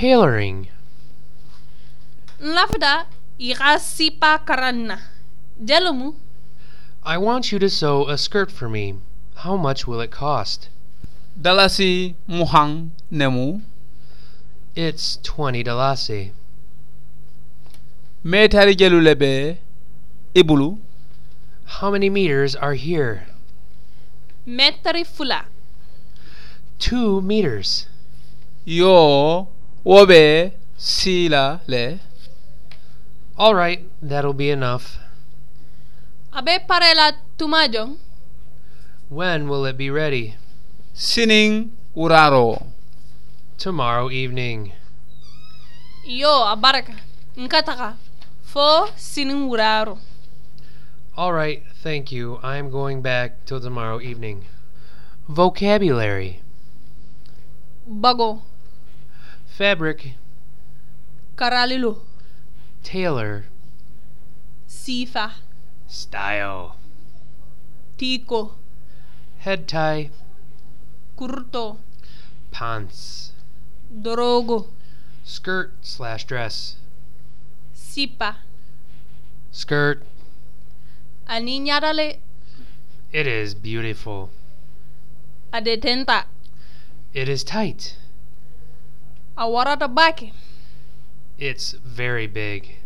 tailoring. Nlafda sipa karanna. Jalumu. I want you to sew a skirt for me. How much will it cost? Dalasi muhang nemu. It's $20. Metari jelulebe ibulu. How many meters are here? Metri fula. 2 meters. Yo wobe sila le. All right, that'll be enough. Abe parela tumajong. When will it be ready? Sining uraro. Tomorrow evening. Yo abaraka. Nkataka. Fo sininguraro. All right, thank you. I'm going back till tomorrow evening. Vocabulary. Bago. Fabric. Karalilu. Tailor. Sifa. Style. Tiko. Head tie. Kurto. Pants. Dorogo. Skirt/dress. Sipa. Skirt. Aninyarale. It is beautiful. Adetenta. It is tight. Awarata bake. It's very big.